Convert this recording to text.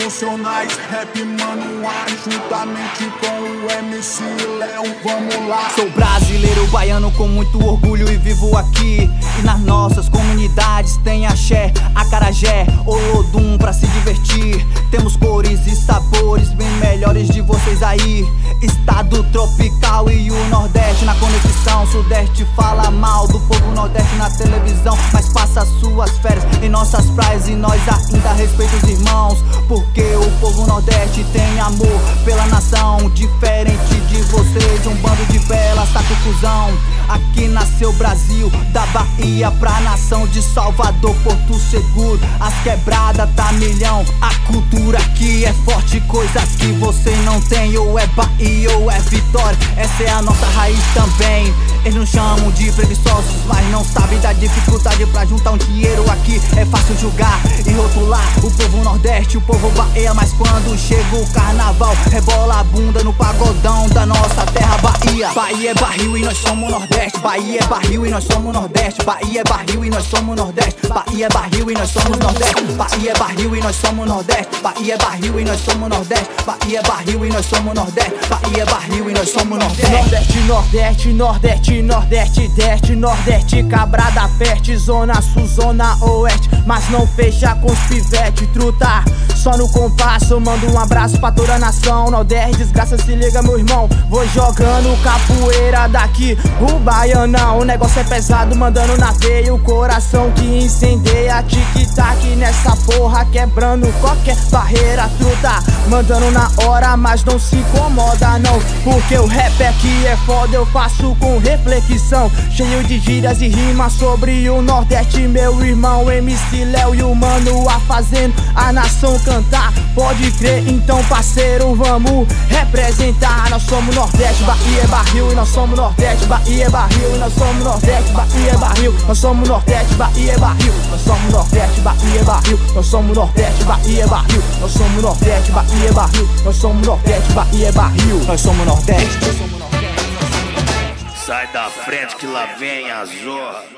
Emocionais, rap manuais, juntamente com o MC Léo, vamos lá. Sou brasileiro, baiano com muito orgulho e vivo aqui. E nas nossas comunidades tem axé, acarajé, olodum pra se divertir. Temos cores e sabores bem melhores de vocês aí. Estado tropical e o Nordeste na conexão. Sudeste fala mal do povo Nordeste na televisão, mas passa suas férias em nossas praias e nós ainda respeita os irmãos. Porque o povo Nordeste tem amor pela nação, diferente de vocês, um bando de bela saco cuzão. Aqui nasceu o Brasil, da Bahia pra nação de Salvador, Porto Seguro, as quebradas tá milhão. A cultura aqui é forte, coisas que você não tem. Ou é Bahia ou é Vitória, essa é a nossa raiz também. Eles nos chamam de preguiçosos, mas não sabem da dificuldade pra juntar um dinheiro aqui. É fácil julgar e rotular o povo Nordeste, o povo Bahia, mas quando chega o carnaval, rebola a bunda no pagodão da nossa terra Bahia. Bahia é barril e nós somos Nordeste. Bahia é barril e nós somos Nordeste. Bahia é barril e nós somos Nordeste. Bahia é barril e nós somos Nordeste. Bahia é barril e nós somos Nordeste. Bahia é barril e nós somos Nordeste. Bahia é barril e nós somos Nordeste. Bahia é barril e nós somos Nordeste. Nordeste, Nordeste, Nordeste, Nordeste, Deste, Nordeste, Cabrada, Peste, Zona Sul, Zona Oeste, mas não fecha com os pivete, truta. Só no compasso, eu mando um abraço pra toda a nação. Nordeste, desgraça, se liga meu irmão. Vou jogando capoeira daqui, o baianão. O negócio é pesado, mandando na veia. O coração que incendeia, tic-tac nessa porra, quebrando qualquer barreira, truta. Mandando na hora, mas não se incomoda não, porque o rap aqui é foda, eu faço com reflexão. Cheio de gírias e rimas sobre o Nordeste, meu irmão MC Léo e o mano A fazendo a nação cantar. Pode crer, então parceiro, vamos representar. Nós somos Nordeste, Bahia é barril e nós somos Nordeste. Bahia é barril e nós somos Nordeste. Bahia é barril, nós somos Nordeste. Bahia é barril, nós somos Nordeste. Bahia é barril, nós somos Nordeste. Bahia é barril, nós somos Nordeste. Bahia é barril, nós somos Nordeste. Bahia é barril, nós somos Nordeste. Sai da frente que lá vem a zorra.